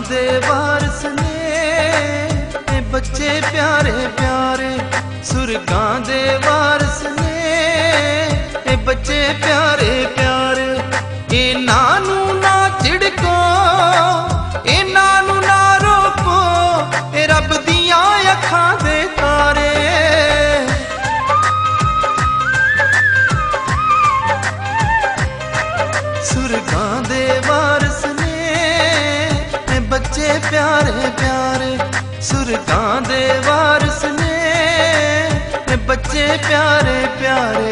दे वारस ने बच्चे प्यारे प्यारे, सुरगां दे वारस ने बच्चे प्यारे प्यारे। इन्हां नू ना झिड़को, इन्हां नू ना रोको, ए रब दियां अखां दे तारे। सुरगां दे वारस ने बच्चे प्यारे प्यारे, सुरगां दे वारस ने बच्चे प्यारे प्यारे।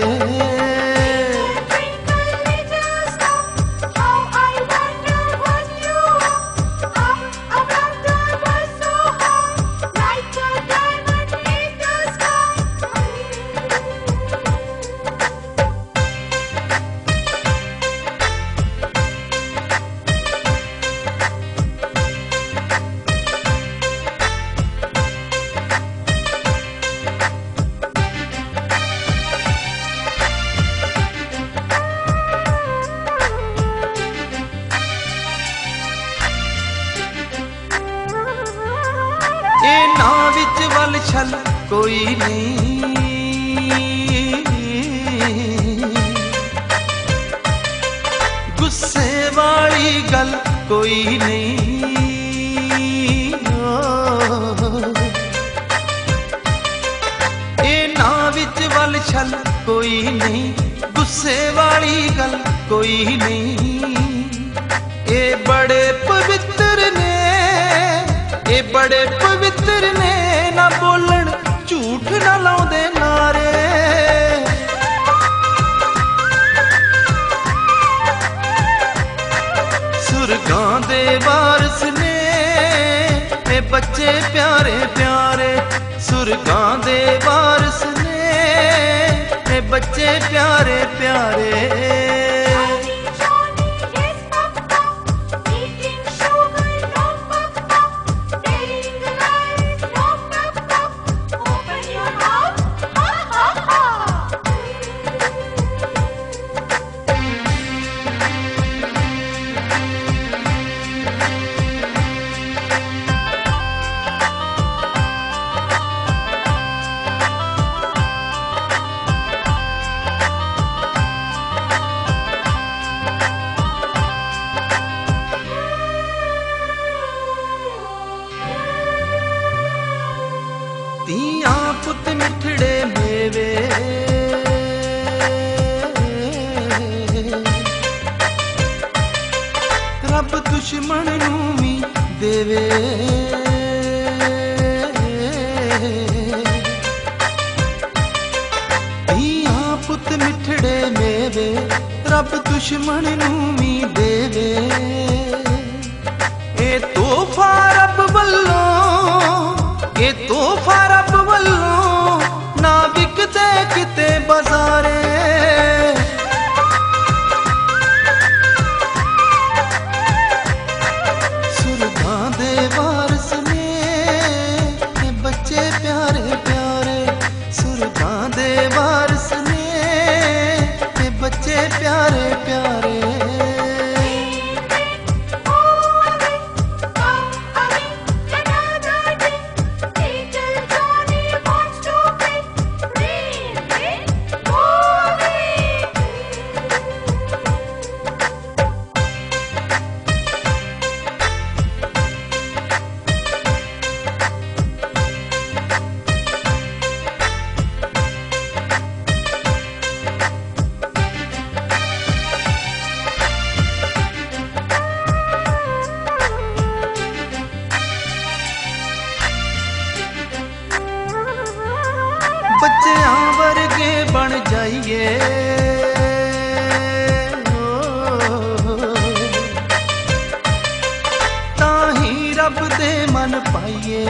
इन्हां विच वल छल कोई नहीं, गुस्से वाली गल कोई नहीं। इन्हां विच वल छल कोई नहीं, गुस्से वाली गल कोई नहीं। ए बड़े पवित्र ने, ए बड़े पवित्र ने, ना बोलन झूठ ना लाउंदे नारे। सुरगां दे वारस ने बच्चे प्यारे प्यारे, सुरगां दे वारस ने बच्चे प्यारे प्यारे। धीआं पुत मिठड़े मेवे, रब दुश्मन नू भी देवे। धीआं पुत मिठड़े मेवे, रब दुश्मन नू भी देवे। ए तोहफा रब वल्लों, ए तोहफा रब वल्लों, ना विकदे किते बाजारे। सुरगां दे वारस ने बच्चे प्यारे प्यारे, सुरगां दे वारस ने बच्चे प्यारे प्यारे। बच्चियां वर्गे बन जाइए, ताही रब दे मन पाइए।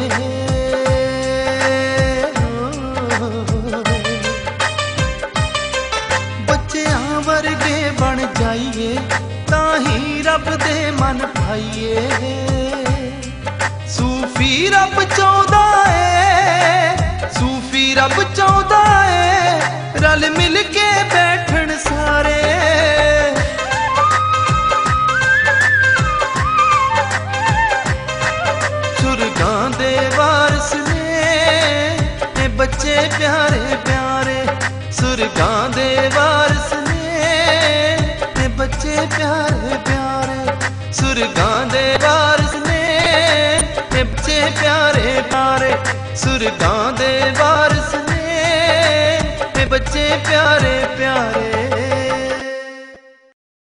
बच्चियां वर्गे बन जाइए, ताही रब दे मन पाइए। सूफी रब चाहुंदा है, सूफी रब चाहुंदा है, रल मिल के बैठन सारे। ਦੇ ਵਾਰਿਸ ਨੇ ਤੇ ਬੱਚੇ ਪਿਆਰੇ ਪਿਆਰੇ, ਸੁਰਗਾਂ ਦੇ ਵਾਰਿਸ ਨੇ ਤੇ ਬੱਚੇ ਪਿਆਰੇ ਪਿਆਰੇ, ਸੁਰਗਾਂ ਦੇ ਵਾਰਿਸ ਨੇ ਤੇ ਬੱਚੇ ਪਿਆਰੇ ਪਿਆਰੇ।